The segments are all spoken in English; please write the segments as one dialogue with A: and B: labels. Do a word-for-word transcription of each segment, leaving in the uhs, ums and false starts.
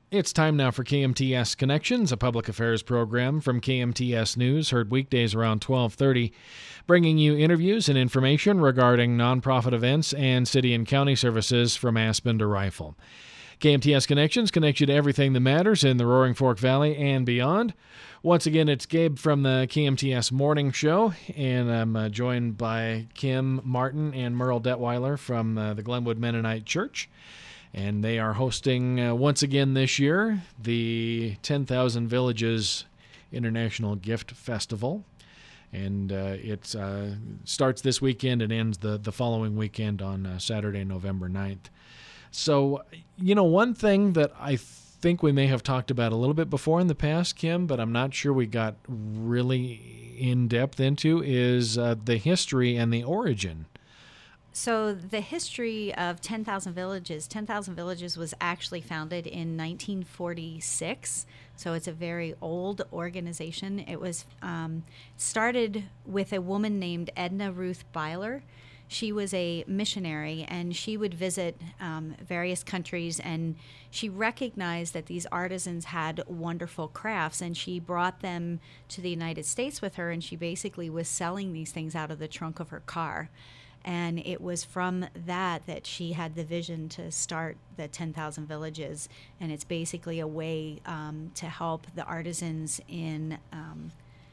A: It's time now for K M T S Connections, a public affairs program from K M T S News, heard weekdays around twelve thirty, bringing you interviews and information regarding nonprofit events and city and county services from Aspen to Rifle. K M T S Connections connect you to everything that matters in the Roaring Fork Valley and beyond. Once again, it's Gabe from the K M T S Morning Show, and I'm uh, joined by Kim Martin and Merle Detweiler from uh, the Glenwood Mennonite Church. And they are hosting, uh, once again this year, the ten thousand Villages International Gift Festival. And uh, it uh, starts this weekend and ends the, the following weekend on uh, Saturday, November ninth. So, you know, one thing that I think we may have talked about a little bit before in the past, Kim, but I'm not sure we got really in depth into, is uh, the history and the origin.
B: So the history of ten thousand Villages, ten thousand Villages was actually founded in nineteen forty-six. So it's a very old organization. It was um, started with a woman named Edna Ruth Byler. She was a missionary, and she would visit um, various countries, and she recognized that these artisans had wonderful crafts, and she brought them to the United States with her, and she basically was selling these things out of the trunk of her car. And it was from that that she had the vision to start the ten thousand Villages. And it's basically a way um, to help the artisans in um,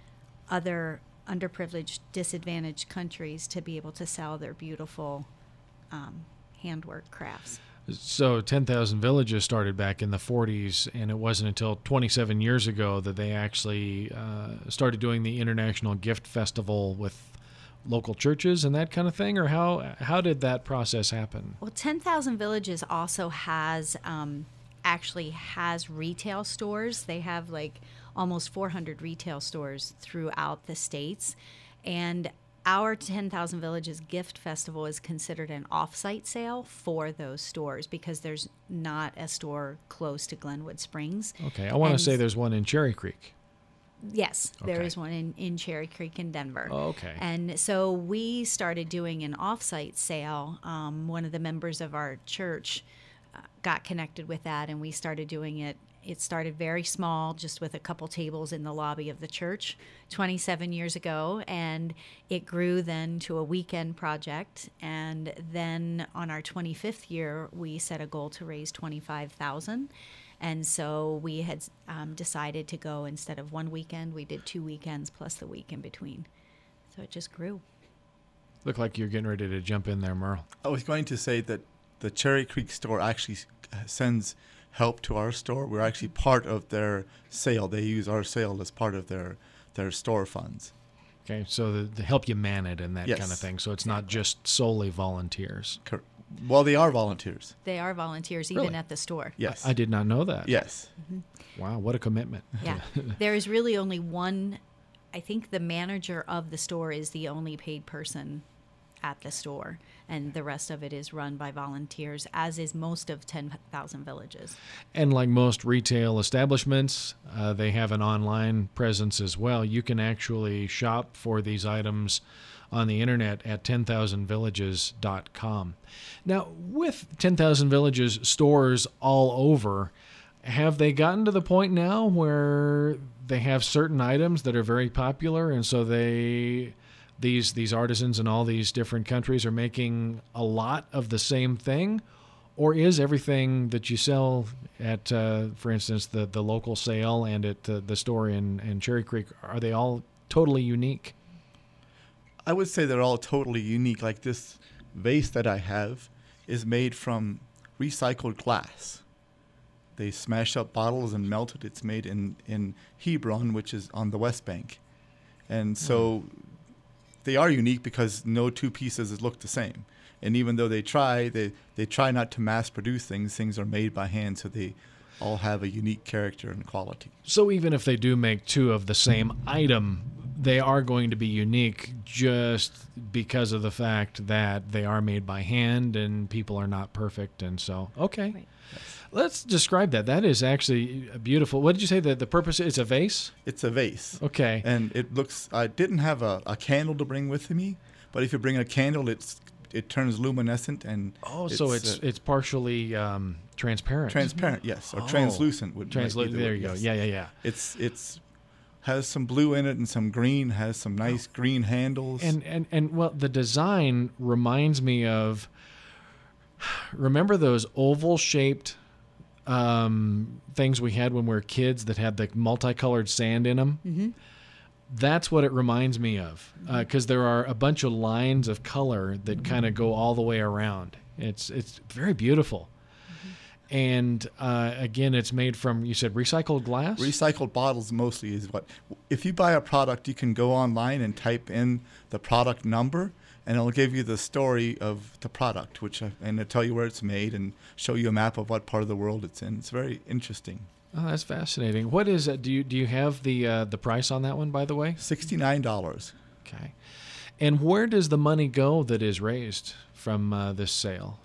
B: other underprivileged, disadvantaged countries to be able to sell their beautiful um, handwork crafts.
A: So ten thousand Villages started back in the forties, and it wasn't until twenty-seven years ago that they actually uh, started doing the International Gift Festival with local churches and that kind of thing, or how how did that process happen?
B: Well, ten thousand Villages also has um, actually has retail stores. They have like almost four hundred retail stores throughout the states, and our ten thousand Villages Gift Festival is considered an off-site sale for those stores because there's not a store close to Glenwood Springs.
A: Okay, I want to say there's one in Cherry Creek.
B: Yes, there
A: Okay.
B: is one in, in Cherry Creek in Denver.
A: Oh, okay.
B: And so we started doing an off-site sale. Um, one of the members of our church uh, got connected with that, and we started doing it. It started very small, just with a couple tables in the lobby of the church twenty-seven years ago, and it grew then to a weekend project. And then on our twenty-fifth year, we set a goal to raise twenty-five thousand dollars. And so we had um, decided to go, instead of one weekend, we did two weekends plus the week in between. So it just grew.
A: Look like you're getting ready to jump in there, Merle.
C: I was going to say that the Cherry Creek store actually sends help to our store. We're actually part of their sale. They use our sale as part of their, their store funds.
A: Okay, so the, to help you man it and that
C: Yes.
A: kind of thing. So it's not just solely volunteers.
C: Cor- Well, they are volunteers.
B: They are volunteers even
A: Really?
B: at the store.
C: Yes.
A: I did not know that.
C: Yes.
A: Wow, what a commitment.
B: Yeah. There is really only one, I think the manager of the store is the only paid person at the store, and the rest of it is run by volunteers, as is most of ten thousand Villages.
A: And like most retail establishments, uh, they have an online presence as well. You can actually shop for these items on the internet at ten thousand villages dot com. Now, with ten thousand Villages stores all over, have they gotten to the point now where they have certain items that are very popular, and so they these these artisans in all these different countries are making a lot of the same thing? Or is everything that you sell at, uh, for instance, the, the local sale and at uh, the store in, in Cherry Creek, are they all totally unique?
C: I would say they're all totally unique. Like this vase that I have is made from recycled glass. They smash up bottles and melt it. It's made in, in Hebron, which is on the West Bank. And so they are unique because no two pieces look the same. And even though they try, they, they try not to mass produce things. Things are made by hand, so they all have a unique character and quality.
A: So even if they do make two of the same item, they are going to be unique just because of the fact that they are made by hand and people are not perfect. And so, okay.
B: Right.
A: Let's describe that. That is actually a beautiful. What did you say that the purpose is? A vase?
C: It's a vase.
A: Okay.
C: And it looks, I didn't have a, a candle to bring with me, but if you bring a candle, it's it turns luminescent and
A: Oh, so it's
C: uh,
A: it's partially um, transparent.
C: transparent, yes, or
A: Oh.
C: translucent would might be
A: Translucent.
C: the
A: There
C: word,
A: you go.
C: yes.
A: Yeah, yeah, yeah.
C: It's it's has some blue in it and some green. Has some nice green handles.
A: And and and well, the design reminds me of. Remember those oval-shaped um, things we had when we were kids that had the multicolored sand in them?
B: Mm-hmm.
A: That's what it reminds me of, because uh, there are a bunch of lines of color that kind of go all the way around. It's it's very beautiful. Mm-hmm. And uh, again, it's made from, you said, recycled glass?
C: Recycled bottles mostly is what. If you buy a product, you can go online and type in the product number, and it'll give you the story of the product, which I, and it'll tell you where it's made and show you a map of what part of the world it's in. It's very interesting.
A: Oh, that's fascinating. What is it? Do you do you have the uh, the price on that one, by the way?
C: sixty-nine dollars.
A: Okay. And where does the money go that is raised from uh, this sale?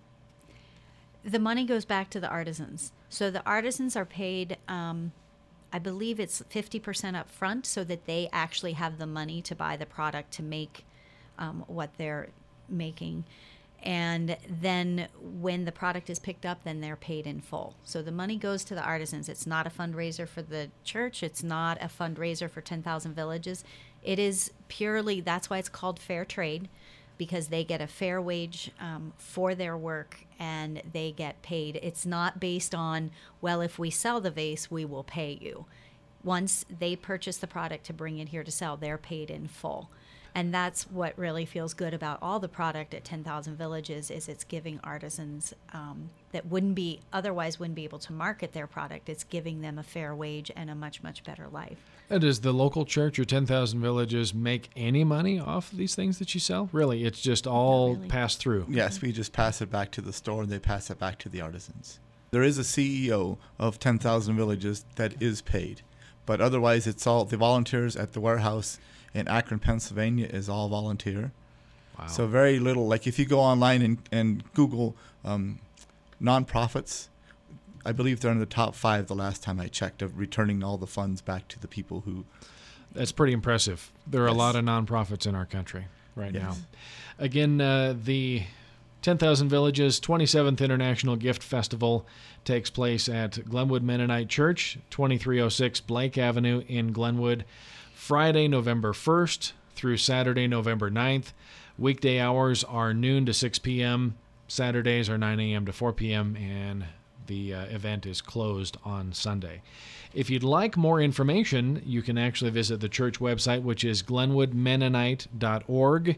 B: The money goes back to the artisans. So the artisans are paid, um, I believe it's fifty percent up front, so that they actually have the money to buy the product to make um, what they're making. And then when the product is picked up, then they're paid in full. So the money goes to the artisans. It's not a fundraiser for the church. It's not a fundraiser for ten thousand Villages. It is purely, that's why it's called fair trade, because they get a fair wage um, for their work and they get paid. It's not based on, well, if we sell the vase, we will pay you. Once they purchase the product to bring it here to sell, they're paid in full. And that's what really feels good about all the product at ten thousand Villages, is it's giving artisans um, that wouldn't be, otherwise wouldn't be able to market their product. It's giving them a fair wage and a much, much better life.
A: And does the local church or ten thousand Villages make any money off of these things that you sell? Really, it's just all
B: really.
A: passed through.
C: Yes, we just pass it back to the store and they pass it back to the artisans. There is a C E O of ten thousand Villages that is paid, but otherwise it's all the volunteers at the warehouse in Akron, Pennsylvania is all volunteer.
A: Wow.
C: So very little. Like if you go online and, and Google um, nonprofits, I believe they're in the top five the last time I checked of returning all the funds back to the people who.
A: That's pretty impressive. There are
C: Yes.
A: a lot of nonprofits in our country right
C: Yes.
A: now. Again, uh, the ten thousand Villages twenty-seventh International Gift Festival takes place at Glenwood Mennonite Church, twenty-three oh six Blake Avenue in Glenwood, Friday, November first through Saturday, November ninth. Weekday hours are noon to six p.m. Saturdays are nine a.m. to four p.m. and the uh, event is closed on Sunday. If you'd like more information, you can actually visit the church website, which is glenwood mennonite dot org.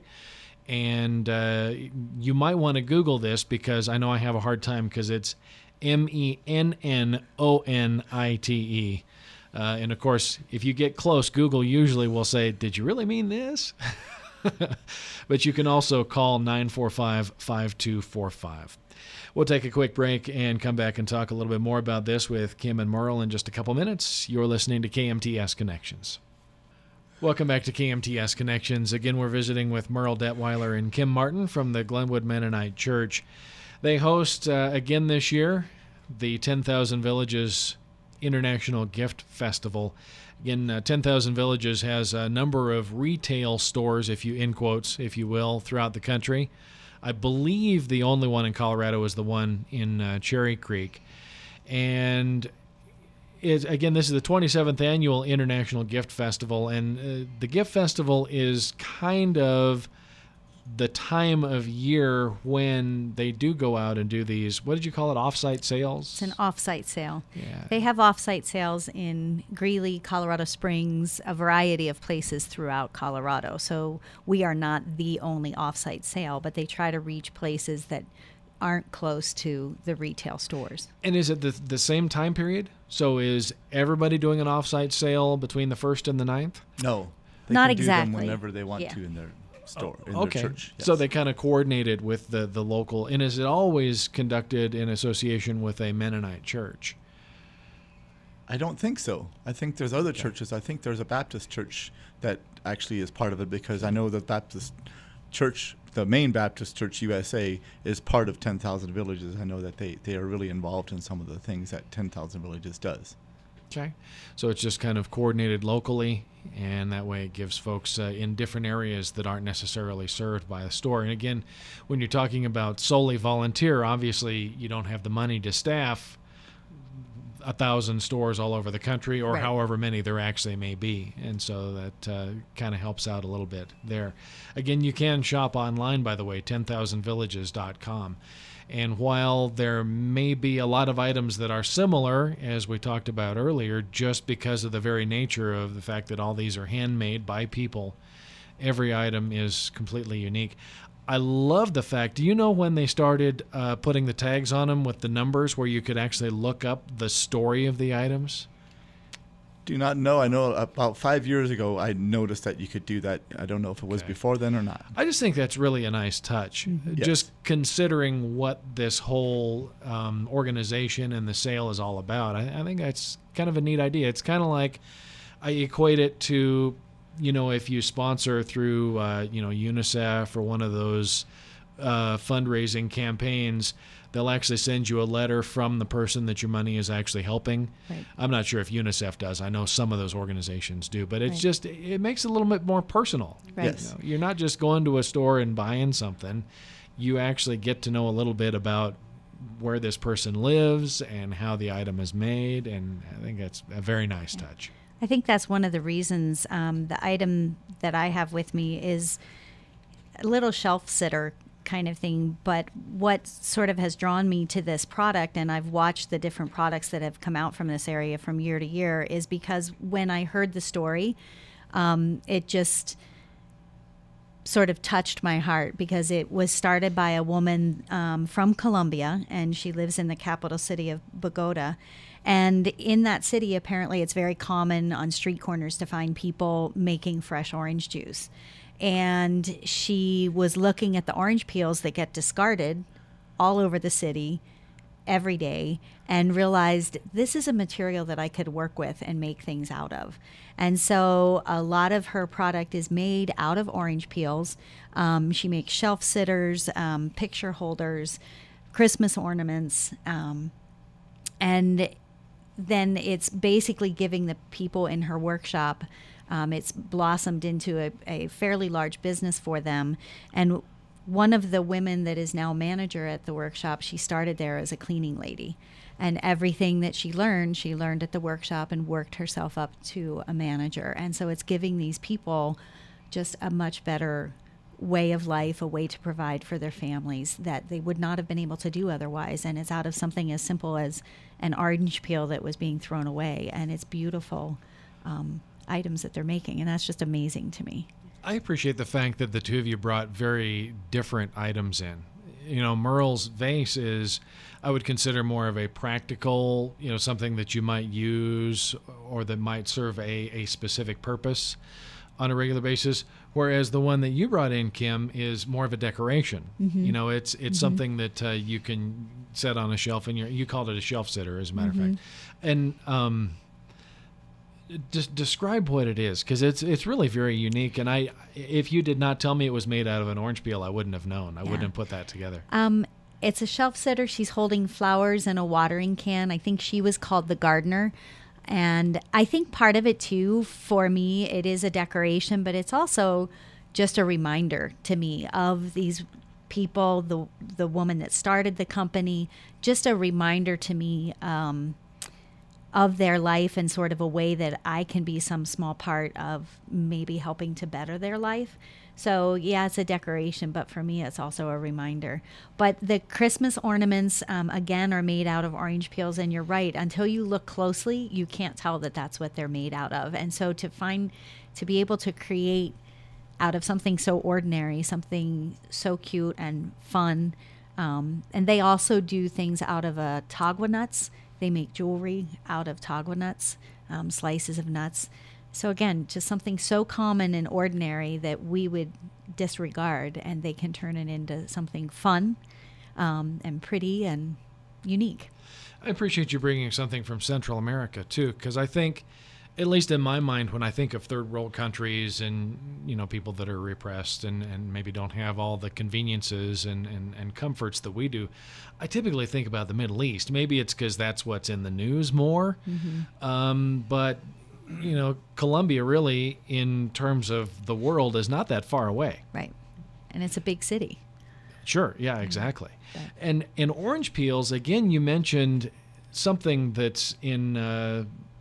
A: And uh, you might want to Google this, because I know I have a hard time, because it's M E N N O N I T E. Uh, and, of course, if you get close, Google usually will say, did you really mean this? But you can also call nine four five, five two four five. We'll take a quick break and come back and talk a little bit more about this with Kim and Merle in just a couple minutes. You're listening to K M T S Connections. Welcome back to K M T S Connections. Again, we're visiting with Merle Detweiler and Kim Martin from the Glenwood Mennonite Church. They host, uh, again this year, the ten thousand Villages International Gift Festival. Again, uh, ten thousand Villages has a number of retail stores, if you in quotes, if you will, throughout the country. I believe the only one in Colorado is the one in uh, Cherry Creek. And it, again, this is the twenty-seventh Annual International Gift Festival, and uh, the Gift Festival is kind of the time of year when they do go out and do these, what did you call it, off-site sales?
B: It's an off-site sale.
A: Yeah.
B: They have off-site sales in Greeley, Colorado Springs, a variety of places throughout Colorado. So we are not the only off-site sale, but they try to reach places that aren't close to the retail stores.
A: And is it the, the same time period? So is everybody doing an off-site sale between the first and the ninth?
C: No. They
B: Not
C: can do
B: exactly.
C: them whenever they want
B: Yeah.
C: to in their store, in
A: Okay.
C: their church.
A: So
C: yes.
A: they kind of coordinated with the, the local, and is it always conducted in association with a Mennonite church?
C: I don't think so. I think there's other churches. I think there's a Baptist church that actually is part of it, because I know the Baptist church, the main Baptist Church U S A, is part of ten thousand Villages. I know that they, they are really involved in some of the things that ten thousand Villages does.
A: Okay. So it's just kind of coordinated locally, and that way it gives folks uh, in different areas that aren't necessarily served by a store. And again, when you're talking about solely volunteer, obviously you don't have the money to staff a thousand stores all over the country, or
B: Right.
A: however many there actually may be. And so that uh, kind of helps out a little bit there. Again, you can shop online, by the way, ten thousand villages dot com. And while there may be a lot of items that are similar, as we talked about earlier, just because of the very nature of the fact that all these are handmade by people, every item is completely unique. I love the fact, do you know when they started uh, putting the tags on them with the numbers where you could actually look up the story of the items?
C: Do not know. I know about five years ago I noticed that you could do that. I don't know if it was
A: Okay.
C: before then or not.
A: I just think that's really a nice touch.
C: Yes.
A: Just considering what this whole um, organization and the sale is all about. I, I think that's kind of a neat idea. It's kind of like I equate it to, you know, if you sponsor through, uh, you know, UNICEF or one of those uh, fundraising campaigns, they'll actually send you a letter from the person that your money is actually helping.
B: Right.
A: I'm not sure if UNICEF does. I know some of those organizations do, but it's
B: Right.
A: just, it makes it a little bit more personal.
B: Right.
C: Yes.
A: You know, you're not just going to a store and buying something. You actually get to know a little bit about where this person lives and how the item is made, and I think that's a very nice touch.
B: I think that's one of the reasons um, the item that I have with me is a little shelf sitter kind of thing. But what sort of has drawn me to this product, and I've watched the different products that have come out from this area from year to year, is because when I heard the story, um, it just sort of touched my heart, because it was started by a woman um, from Colombia, and she lives in the capital city of Bogota. And in that city, apparently, it's very common on street corners to find people making fresh orange juice. And she was looking at the orange peels that get discarded all over the city every day and realized this is a material that I could work with and make things out of. And so a lot of her product is made out of orange peels. Um, she makes shelf sitters, um, picture holders, Christmas ornaments, um, and then it's basically giving the people in her workshop, um, it's blossomed into a, a fairly large business for them. And one of the women that is now manager at the workshop, she started there as a cleaning lady. And everything that she learned, she learned at the workshop and worked herself up to a manager. And so it's giving these people just a much better way of life, a way to provide for their families that they would not have been able to do otherwise. And it's out of something as simple as an orange peel that was being thrown away. And it's beautiful um, items that they're making. And that's just amazing to me.
A: I appreciate the fact that the two of you brought very different items in. You know, Merle's vase is, I would consider more of a practical, you know, something that you might use or that might serve a, a specific purpose on a regular basis, whereas the one that you brought in, Kim, is more of a decoration. Mm-hmm. You know, it's it's mm-hmm. something that uh, you can set on a shelf, and you called it a shelf sitter, as a matter mm-hmm. of fact. And um, just describe what it is, because it's it's really very unique. And I, if you did not tell me it was made out of an orange peel, I wouldn't have known. I yeah. wouldn't have put that together.
B: Um, it's a shelf sitter. She's holding flowers in a watering can. I think she was called the gardener. And I think part of it, too, for me, it is a decoration, but it's also just a reminder to me of these people, the the woman that started the company, just a reminder to me um, of their life and sort of a way that I can be some small part of maybe helping to better their life. So, yeah, it's a decoration, but for me, it's also a reminder. But the Christmas ornaments, um, again, are made out of orange peels. And you're right, until you look closely, you can't tell that that's what they're made out of. And so to find, to be able to create out of something so ordinary, something so cute and fun. Um, and they also do things out of uh, tagua nuts. They make jewelry out of tagua nuts, um, slices of nuts. So again, just something so common and ordinary that we would disregard, and they can turn it into something fun um, and pretty and unique.
A: I appreciate you bringing something from Central America, too, because I think at least in my mind, when I think of third world countries and, you know, people that are repressed and, and maybe don't have all the conveniences and, and, and comforts that we do, I typically think about the Middle East. Maybe it's because that's what's in the news more. Mm-hmm. Um, but, you know, Colombia really, in terms of the world, is not that far away.
B: Right. And it's a big city.
A: Sure. Yeah, exactly. Mm-hmm. And, and orange peels, again, you mentioned something that's in... Uh,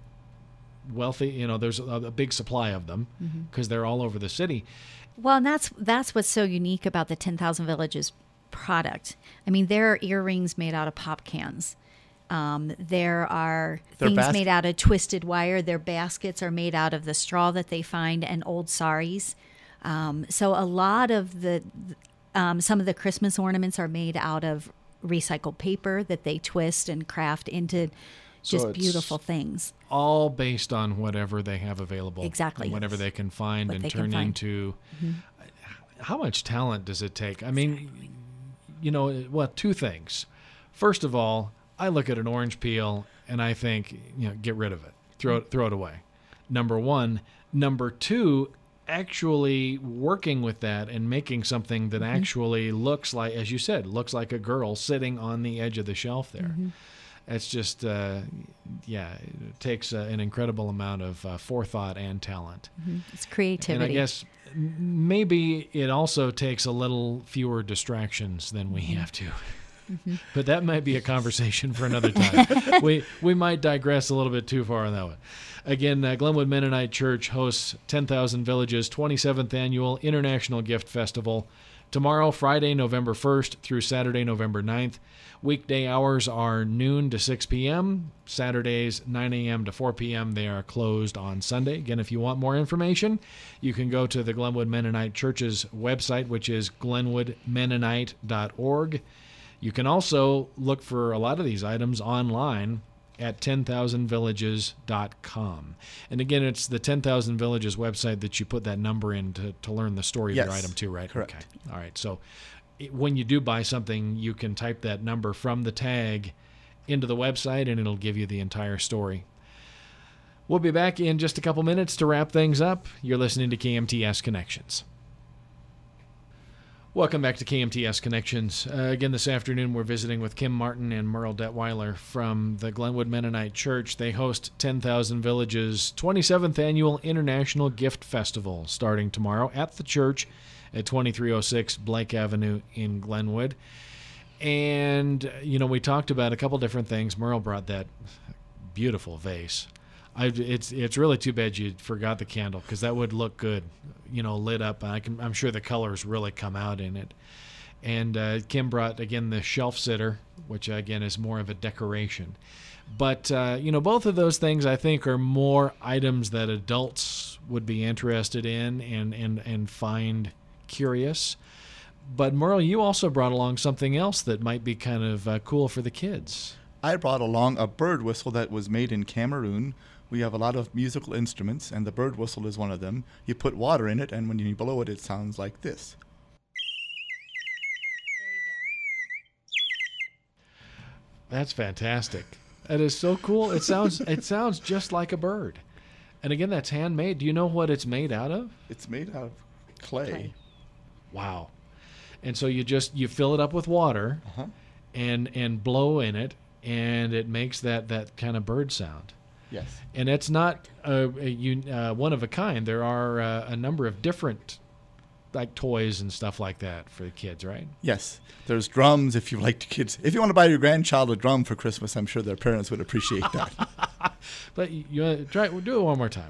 A: wealthy, you know, there's a, a big supply of them because mm-hmm. they're all over the city.
B: Well, and that's that's what's so unique about the ten thousand Villages product. I mean, there are earrings made out of pop cans. Um, there are They're things bas- made out of twisted wire. Their baskets are made out of the straw that they find and old saris. Um, so a lot of the, um, some of the Christmas ornaments are made out of recycled paper that they twist and craft into just so beautiful things.
A: All based on whatever they have available.
B: Exactly.
A: Whatever they can find what and turn
B: find.
A: into. Mm-hmm. How much talent does it take? I mean, you know, well, two things. First of all, I look at an orange peel and I think, you know, get rid of it. Throw it, throw it away. Number one. Number two, actually working with that and making something that mm-hmm. actually looks like, as you said, looks like a girl sitting on the edge of the shelf there. Mm-hmm. It's just, uh, yeah, it takes uh, an incredible amount of uh, forethought and talent.
B: Mm-hmm. It's creativity.
A: And I guess maybe it also takes a little fewer distractions than we have to. Mm-hmm. But that might be a conversation for another time. we we might digress a little bit too far on that one. Again, uh, Glenwood Mennonite Church hosts ten thousand Villages twenty-seventh Annual International Gift Festival tomorrow, Friday, November first through Saturday, November ninth. Weekday hours are noon to six p.m., Saturdays nine a.m. to four p.m. They are closed on Sunday. Again, if you want more information, you can go to the Glenwood Mennonite Church's website, which is glenwood mennonite dot org. You can also look for a lot of these items online at ten thousand villages dot com. And again, it's the ten thousand Villages website that you put that number in to, to learn the story
C: yes,
A: of your item too, right?
C: Correct.
A: Okay. All right. So when you do buy something, you can type that number from the tag into the website and it'll give you the entire story. We'll be back in just a couple minutes to wrap things up. You're listening to K M T S Connections. Welcome back to K M T S Connections. Uh, again, this afternoon we're visiting with Kim Martin and Merle Detweiler from the Glenwood Mennonite Church. They host ten thousand Villages twenty-seventh Annual International Gift Festival starting tomorrow at the church at twenty-three oh six Blake Avenue in Glenwood. And, you know, we talked about a couple different things. Merle brought that beautiful vase. I, it's it's really too bad you forgot the candle because that would look good, you know, lit up. I can, I'm sure the colors really come out in it. And uh, Kim brought, again, the shelf sitter, which, again, is more of a decoration. But, uh, you know, both of those things, I think, are more items that adults would be interested in and, and, and find curious. But, Merle, you also brought along something else that might be kind of uh, cool for the kids.
C: I brought along a bird whistle that was made in Cameroon. We have a lot of musical instruments, and the bird whistle is one of them. You put water in it, and when you blow it, it sounds like this.
A: That's fantastic. That is so cool. It sounds it sounds just like a bird. And again, that's handmade. Do you know what it's made out of?
C: It's made out of clay. clay.
A: Wow. And so you just you fill it up with water uh-huh. and and blow in it, and it makes that, that kind of bird sound.
C: Yes.
A: And it's not a, a uh, one of a kind. There are uh, a number of different like toys and stuff like that for the kids, right?
C: Yes. There's drums if you like the kids. If you want to buy your grandchild a drum for Christmas, I'm sure their parents would appreciate that.
A: But you, you uh, try we'll do it one more time.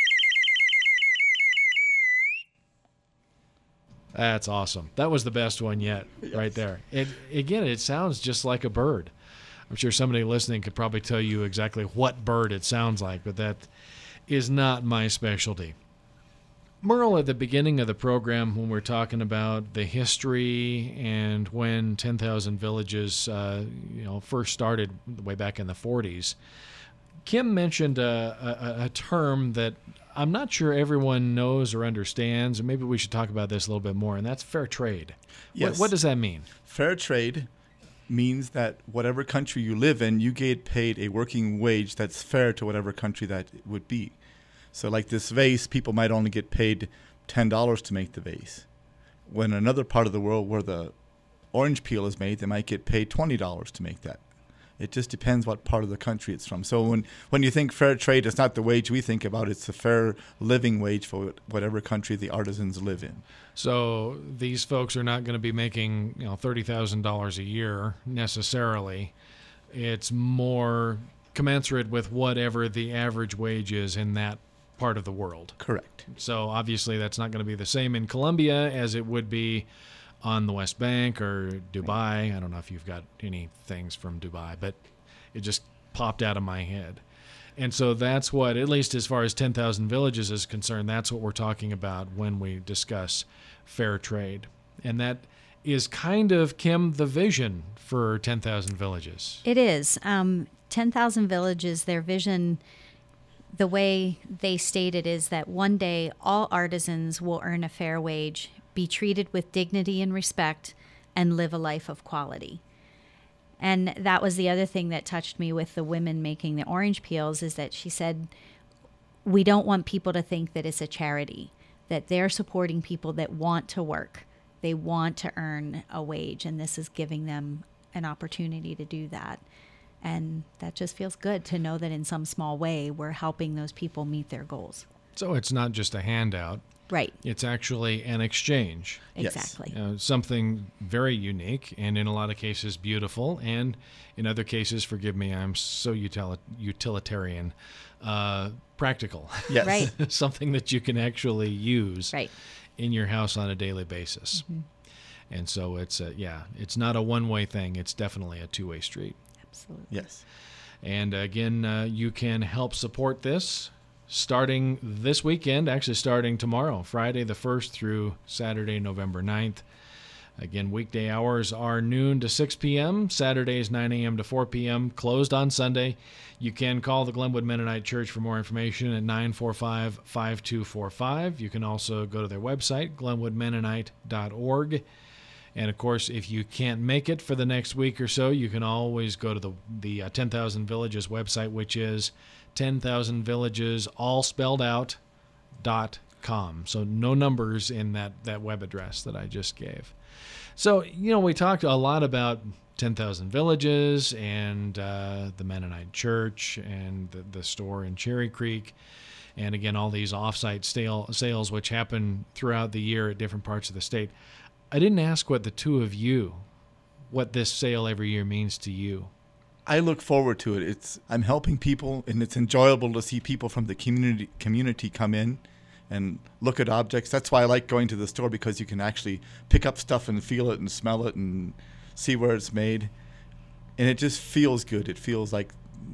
A: That's awesome. That was the best one yet, yes. Right there. It again, it sounds just like a bird. I'm sure somebody listening could probably tell you exactly what bird it sounds like, but that is not my specialty. Merle, at the beginning of the program, when we're talking about the history and when ten thousand Villages, uh, you know, first started way back in the forties, Kim mentioned a, a, a term that I'm not sure everyone knows or understands, and maybe we should talk about this a little bit more, and that's fair trade.
C: Yes.
A: What, what does that mean?
C: Fair trade means that whatever country you live in, you get paid a working wage that's fair to whatever country that it would be. So like this vase, people might only get paid ten dollars to make the vase. When another part of the world where the orange peel is made, they might get paid twenty dollars to make that. It just depends what part of the country it's from. So when, when you think fair trade, it's not the wage we think about. It's the fair living wage for whatever country the artisans live in.
A: So these folks are not going to be making, you know, thirty thousand dollars a year necessarily. It's more commensurate with whatever the average wage is in that part of the world.
C: Correct.
A: So obviously that's not going to be the same in Colombia as it would be on the West Bank or Dubai. I don't know if you've got any things from Dubai, but it just popped out of my head. And so that's what, at least as far as ten thousand Villages is concerned, that's what we're talking about when we discuss fair trade. And that is kind of, Kim, the vision for ten thousand Villages.
B: It is. Um, ten thousand Villages, their vision, the way they state it is that one day all artisans will earn a fair wage, be treated with dignity and respect, and live a life of quality. And that was the other thing that touched me with the women making the orange peels, is that she said, we don't want people to think that it's a charity, that they're supporting people that want to work. They want to earn a wage, and this is giving them an opportunity to do that. And that just feels good to know that in some small way we're helping those people meet their goals.
A: So it's not just a handout.
B: Right.
A: It's actually an exchange.
B: Exactly.
A: Uh, something very unique and in a lot of cases beautiful, and in other cases, forgive me, I'm so util- utilitarian, uh, practical.
C: Yes.
B: Right.
A: Something that you can actually use
B: Right.
A: in your house on a daily basis.
B: Mm-hmm.
A: And so it's, a, yeah, it's not a one-way thing. It's definitely a two-way street.
B: Absolutely.
C: Yes.
A: And again, uh, you can help support this starting this weekend, actually starting tomorrow, Friday the first through Saturday, November ninth. Again, weekday hours are noon to six p.m., Saturdays nine a.m. to four p.m., closed on Sunday. You can call the Glenwood Mennonite Church for more information at nine four five, five two four five. You can also go to their website, glenwood mennonite dot org. And, of course, if you can't make it for the next week or so, you can always go to the, the uh, ten thousand Villages website, which is ten thousand villages, all spelled out, dot com. So no numbers in that, that web address that I just gave. So, you know, we talked a lot about ten thousand Villages and uh, the Mennonite Church and the, the store in Cherry Creek. And, again, all these off-site sale, sales which happen throughout the year at different parts of the state. I didn't ask what the two of you, what this sale every year means to you.
C: I look forward to it. It's I'm helping people, and it's enjoyable to see people from the community community come in and look at objects. That's why I like going to the store, because you can actually pick up stuff and feel it and smell it and see where it's made. And it just feels good. It feels like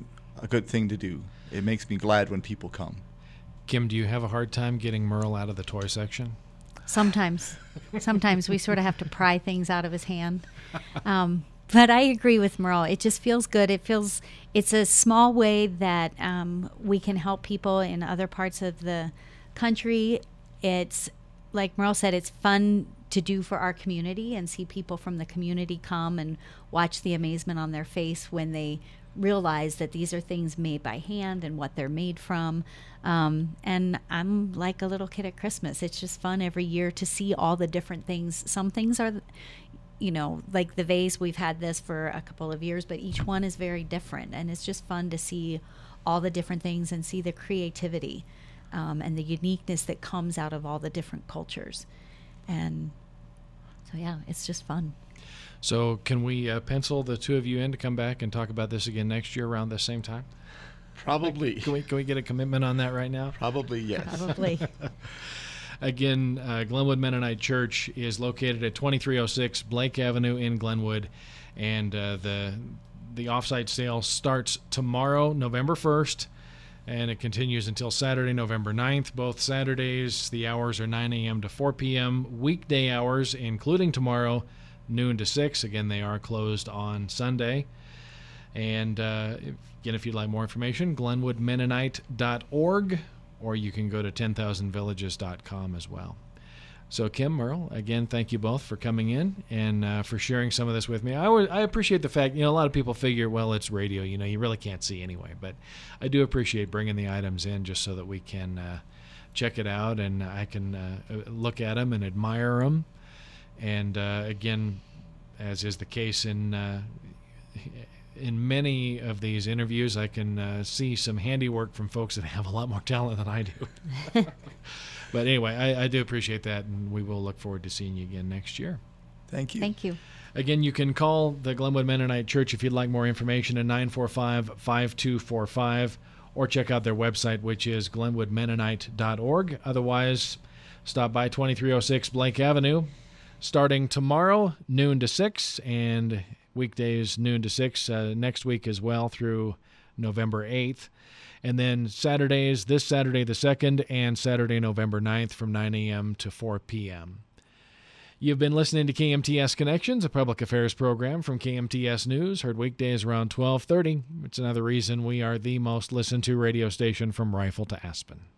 C: a good thing to do. It makes me glad when people come.
A: Kim, do you have a hard time getting Merle out of the toy section?
B: Sometimes. Sometimes we sort of have to pry things out of his hand. Um, but I agree with Merle. It just feels good. It feels, it's a small way that um, we can help people in other parts of the country. It's, like Merle said, it's fun to do for our community, and see people from the community come and watch the amazement on their face when they realize that these are things made by hand and what they're made from. Um, and I'm like a little kid at Christmas. It's just fun every year to see all the different things. Some things are, you know, like the vase, we've had this for a couple of years, but each one is very different. And it's just fun to see all the different things and see the creativity um, and the uniqueness that comes out of all the different cultures. And so, yeah, it's just fun.
A: So can we uh, pencil the two of you in to come back and talk about this again next year around the same time?
C: Probably.
A: Can we can we get a commitment on that right now?
C: Probably, yes.
B: Probably.
A: Again, uh, Glenwood Mennonite Church is located at twenty-three oh six Blake Avenue in Glenwood, and uh, the the offsite sale starts tomorrow, November first, and it continues until Saturday, November ninth. Both Saturdays, the hours are nine a.m. to four p.m. Weekday hours, including tomorrow, noon to six. Again, they are closed on Sunday. And uh, if, again, if you'd like more information, glenwood mennonite dot org, or you can go to ten thousand villages dot com as well. So, Kim, Merle, again, thank you both for coming in and uh, for sharing some of this with me. I, always, I appreciate the fact, you know, a lot of people figure, well, it's radio, you know, you really can't see anyway. But I do appreciate bringing the items in just so that we can uh, check it out and I can uh, look at them and admire them. And, uh, again, as is the case in uh, in many of these interviews, I can uh, see some handiwork from folks that have a lot more talent than I do. But anyway, I, I do appreciate that, and we will look forward to seeing you again next year.
C: Thank you.
B: Thank you.
A: Again, you can call the Glenwood Mennonite Church if you'd like more information at nine four five, five two four five, or check out their website, which is glenwood mennonite dot org. Otherwise, stop by twenty-three oh six Blake Avenue, starting tomorrow, noon to six, and weekdays, noon to six, uh, next week as well through November eighth. And then Saturdays, this Saturday the second and Saturday, November ninth from nine a.m. to four p.m. You've been listening to K M T S Connections, a public affairs program from K M T S News, heard weekdays around twelve thirty. It's another reason we are the most listened to radio station from Rifle to Aspen.